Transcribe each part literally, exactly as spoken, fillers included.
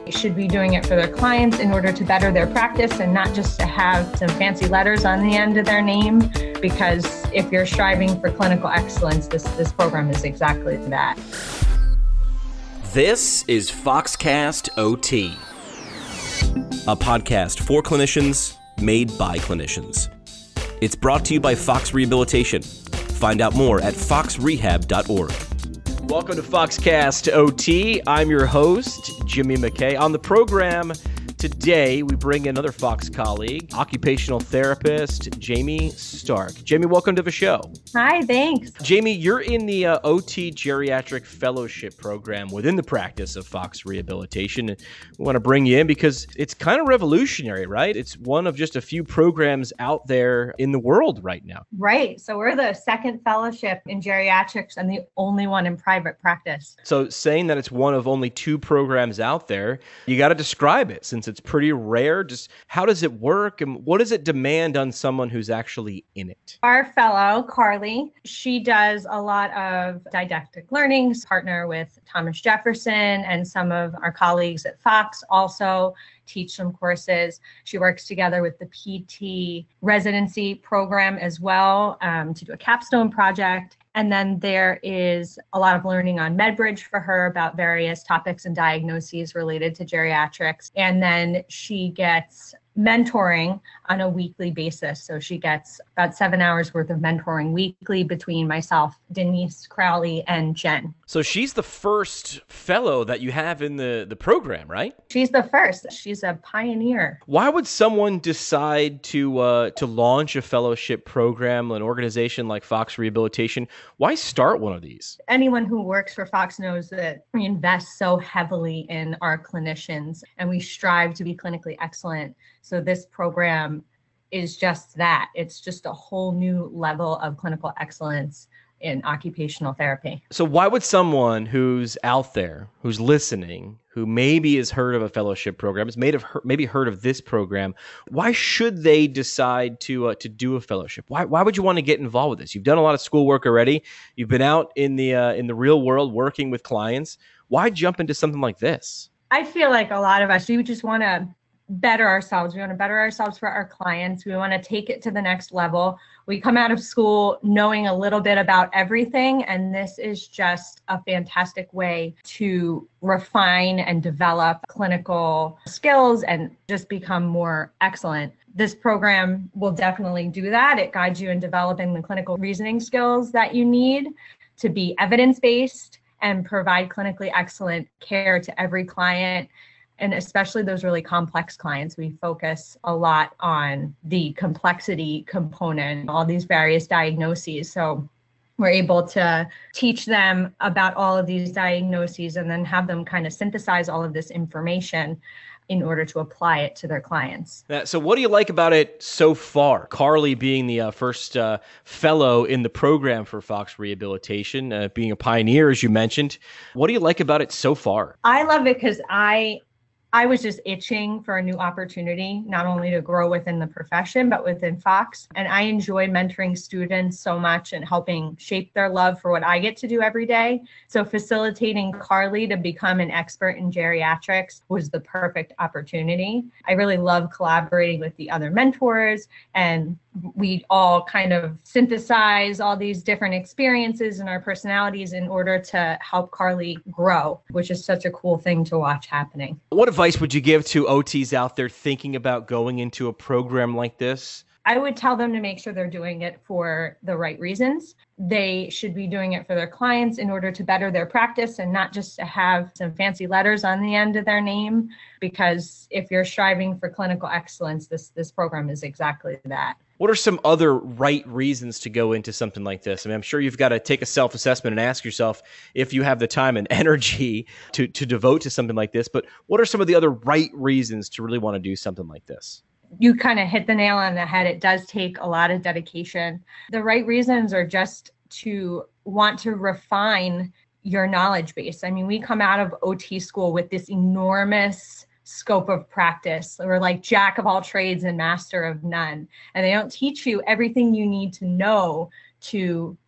should be doing it for their clients in order to better their practice and not just to have some fancy letters on the end of their name. Because if you're striving for clinical excellence, this, this program is exactly that. This is Foxcast O T, a podcast for clinicians made by clinicians. It's brought to you by Fox Rehabilitation. Find out more at fox rehab dot org. Welcome to Foxcast O T. I'm your host, Jimmy McKay. On the program today, we bring in another Fox colleague, occupational therapist, Jamie Stark. Jamie, welcome to the show. Hi, thanks. Jamie, you're in the uh, O T Geriatric Fellowship Program within the practice of Fox Rehabilitation. We want to bring you in because it's kind of revolutionary, right? It's one of just a few programs out there in the world right now. Right. So we're the second fellowship in geriatrics and the only one in private practice. So saying that it's one of only two programs out there, you got to describe it since it's pretty rare. Just how does it work and what does it demand on someone who's actually in it? Our fellow, Carly, she does a lot of didactic learning, partner with Thomas Jefferson, and some of our colleagues at Fox also teach some courses. She works together with the P T residency program as well um, to do a capstone project. And then there is a lot of learning on MedBridge for her about various topics and diagnoses related to geriatrics. And then she gets mentoring on a weekly basis. So she gets about seven hours worth of mentoring weekly between myself, Denise Crowley, and Jen. So she's the first fellow that you have in the, the program, right? She's the first. She's a pioneer. Why would someone decide to uh, to launch a fellowship program, an organization like Fox Rehabilitation? Why start one of these? Anyone who works for Fox knows that we invest so heavily in our clinicians and we strive to be clinically excellent. So this program is just that. It's just a whole new level of clinical excellence in occupational therapy. So why would someone who's out there, who's listening, who maybe has heard of a fellowship program, has made of maybe heard of this program, why should they decide to uh, to do a fellowship? Why why would you want to get involved with this? You've done a lot of schoolwork already. You've been out in the uh, in the real world working with clients. Why jump into something like this? I feel like a lot of us, we just want to better ourselves. We want to better ourselves for our clients. We want to take it to the next level. We come out of school knowing a little bit about everything, and this is just a fantastic way to refine and develop clinical skills and just become more excellent. This program will definitely do that. It guides you in developing the clinical reasoning skills that you need to be evidence-based and provide clinically excellent care to every client. And especially those really complex clients, we focus a lot on the complexity component, all these various diagnoses. So we're able to teach them about all of these diagnoses and then have them kind of synthesize all of this information in order to apply it to their clients. Uh, so what do you like about it so far? Carly being the uh, first uh, fellow in the program for Fox Rehabilitation, uh, being a pioneer, as you mentioned. What do you like about it so far? I love it because I I was just itching for a new opportunity, not only to grow within the profession, but within Fox. And I enjoy mentoring students so much and helping shape their love for what I get to do every day. So facilitating Carly to become an expert in geriatrics was the perfect opportunity. I really love collaborating with the other mentors, and we all kind of synthesize all these different experiences and our personalities in order to help Carly grow, which is such a cool thing to watch happening. What advice would you give to O Ts out there thinking about going into a program like this? I would tell them to make sure they're doing it for the right reasons. They should be doing it for their clients in order to better their practice and not just to have some fancy letters on the end of their name. Because if you're striving for clinical excellence, this, this program is exactly that. What are some other right reasons to go into something like this? I mean, I'm sure you've got to take a self-assessment and ask yourself if you have the time and energy to, to devote to something like this. But what are some of the other right reasons to really want to do something like this? You kind of hit the nail on the head. It does take a lot of dedication. The right reasons are just to want to refine your knowledge base. I mean, we come out of O T school with this enormous scope of practice. We're like jack of all trades and master of none. And they don't teach you everything you need to know to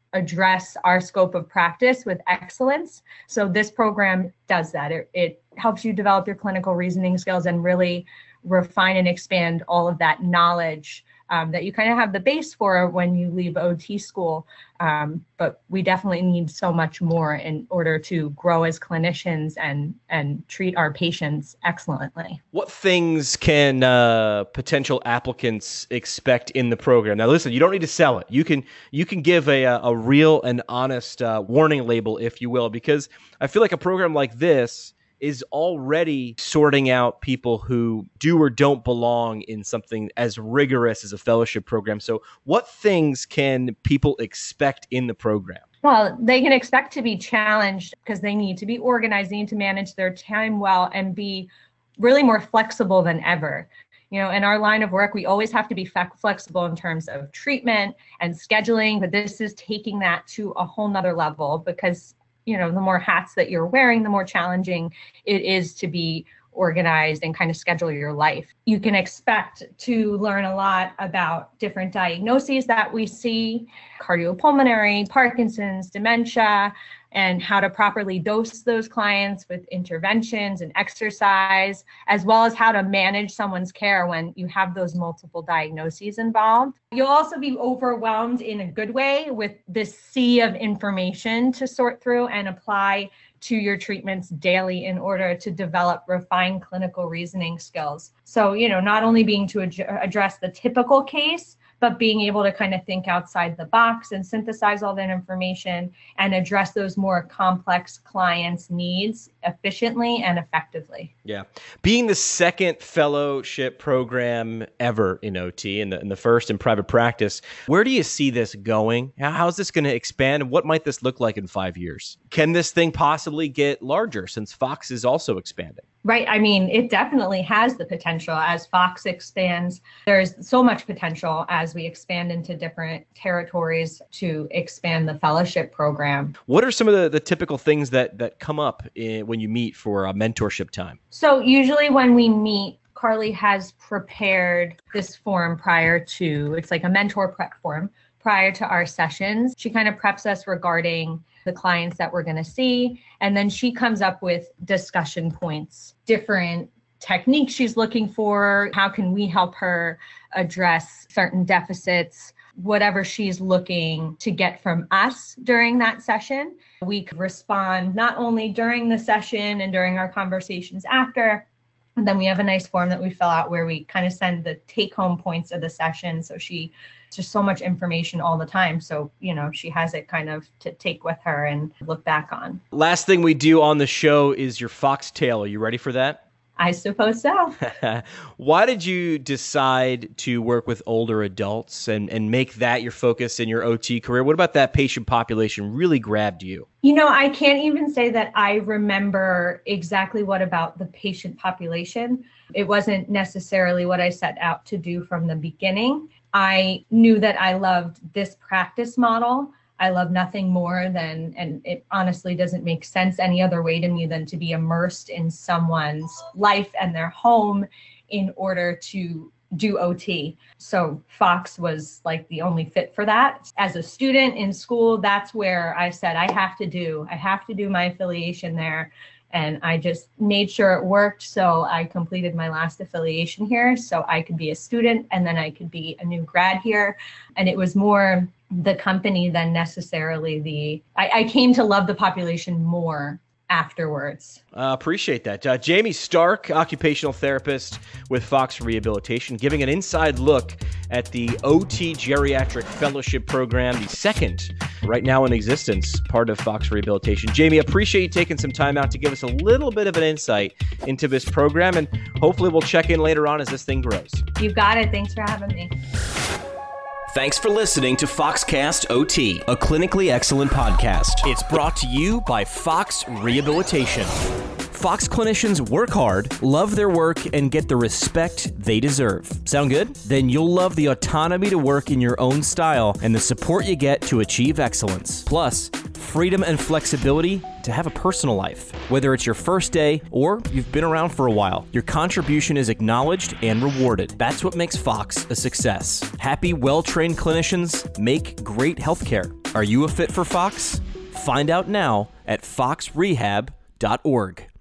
address our scope of practice with excellence. So this program does that. It, it helps you develop your clinical reasoning skills and really refine and expand all of that knowledge um, that you kind of have the base for when you leave O T school. Um, but we definitely need so much more in order to grow as clinicians and, and treat our patients excellently. What things can uh, potential applicants expect in the program? Now, listen, you don't need to sell it. You can you can give a a real and honest uh, warning label, if you will, because I feel like a program like this is already sorting out people who do or don't belong in something as rigorous as a fellowship program. So what things can people expect in the program? Well, they can expect to be challenged because they need to be organized, they need to manage their time well and be really more flexible than ever. You know, in our line of work, we always have to be flexible in terms of treatment and scheduling, but this is taking that to a whole nother level because you know, the more hats that you're wearing, the more challenging it is to be organized and kind of schedule your life. You can expect to learn a lot about different diagnoses that we see, cardiopulmonary, Parkinson's, dementia, and how to properly dose those clients with interventions and exercise, as well as how to manage someone's care when you have those multiple diagnoses involved. You'll also be overwhelmed in a good way with this sea of information to sort through and apply to your treatments daily in order to develop refined clinical reasoning skills. So, you know, not only being to ad- address the typical case, but being able to kind of think outside the box and synthesize all that information and address those more complex clients' needs efficiently and effectively. Yeah. Being the second fellowship program ever in O T and the, and the first in private practice, where do you see this going? How, how's this going to expand? What might this look like in five years? Can this thing possibly get larger since Fox is also expanding? Right. I mean, it definitely has the potential as Fox expands. There's so much potential as we expand into different territories to expand the fellowship program. What are some of the, the typical things that, that come up in, when you meet for a mentorship time? So usually when we meet, Carly has prepared this form prior to, it's like a mentor prep form prior to our sessions. She kind of preps us regarding the clients that we're going to see. And then she comes up with discussion points, different techniques she's looking for. How can we help her address certain deficits, whatever she's looking to get from us during that session. We could respond not only during the session and during our conversations after, and then we have a nice form that we fill out where we kind of send the take home points of the session. So she just so much information all the time. So, you know, she has it kind of to take with her and look back on. Last thing we do on the show is your foxtail. Are you ready for that? I suppose so. Why did you decide to work with older adults and, and make that your focus in your O T career? What about that patient population really grabbed you? You know, I can't even say that I remember exactly what about the patient population. It wasn't necessarily what I set out to do from the beginning. I knew that I loved this practice model. I love nothing more than, and it honestly doesn't make sense any other way to me than to be immersed in someone's life and their home in order to do O T. So Fox was like the only fit for that. As a student in school, that's where I said, I have to do, I have to do my affiliation there. And I just made sure it worked. So I completed my last affiliation here so I could be a student and then I could be a new grad here. And it was more the company than necessarily the, I, I came to love the population more afterwards. Uh, appreciate that. Uh, Jamie Stark, occupational therapist with Fox Rehabilitation, giving an inside look at the O T Geriatric Fellowship Program, the second right now in existence, part of Fox Rehabilitation. Jamie, appreciate you taking some time out to give us a little bit of an insight into this program, and hopefully we'll check in later on as this thing grows. You got it. Thanks for having me. Thanks for listening to Foxcast O T, a clinically excellent podcast. It's brought to you by Fox Rehabilitation. Fox clinicians work hard, love their work, and get the respect they deserve. Sound good? Then you'll love the autonomy to work in your own style and the support you get to achieve excellence. Plus, freedom and flexibility to have a personal life. Whether it's your first day or you've been around for a while, your contribution is acknowledged and rewarded. That's what makes Fox a success. Happy, well-trained clinicians make great healthcare. Are you a fit for Fox? Find out now at fox rehab dot org.